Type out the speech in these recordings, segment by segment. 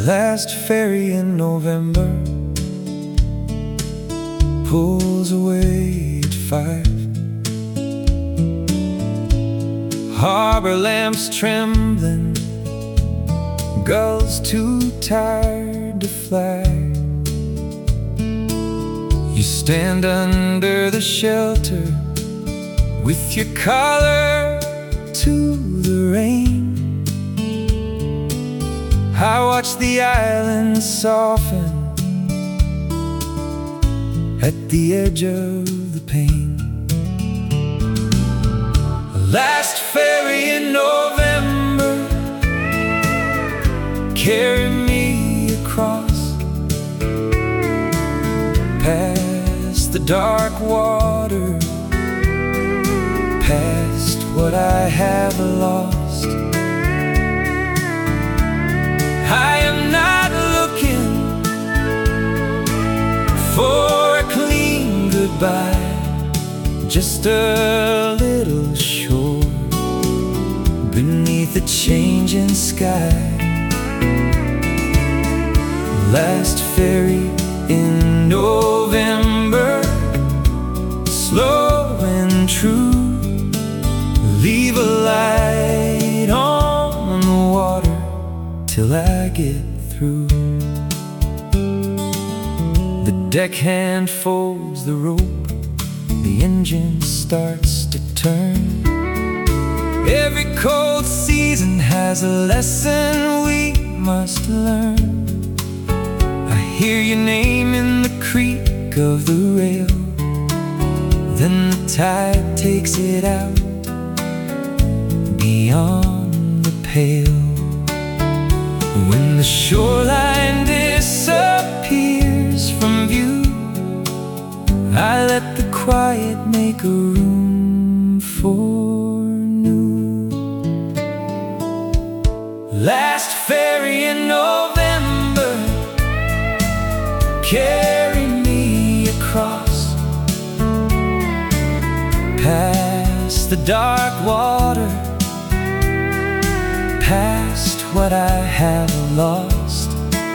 last ferry in November pulls away at 5. Harbor lamps trembling, gulls too tired to fly. You stand under the shelter with your collar to the rain. I watch the island soften at the edge of the pain. Last ferry in November, carry me across, past the dark water, past what I have lost. I am not looking for a clean goodbye, just a little shore beneath the changing sky. Last ferry in November, slow and true, leave a light on the water till I get through. The deckhand folds the rope, the engine starts to turn. Every cold season has a lesson we must learn. I hear your name in the creak of the rail, then the tide takes it out beyond the pale. When the shoreline disappears from view, I let the quiet make a room for new. Last ferry in November, carry me across, past the dark water, past what I have lost.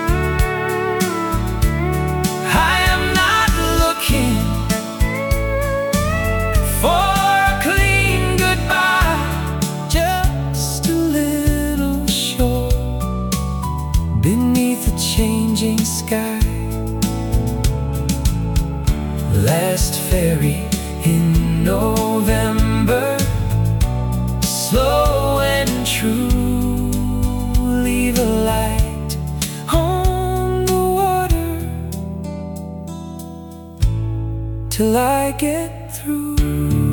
I am not looking for a clean goodbye, just a little shore beneath the changing sky. Last ferry in November, slow and true, leave a light on the water till I get through.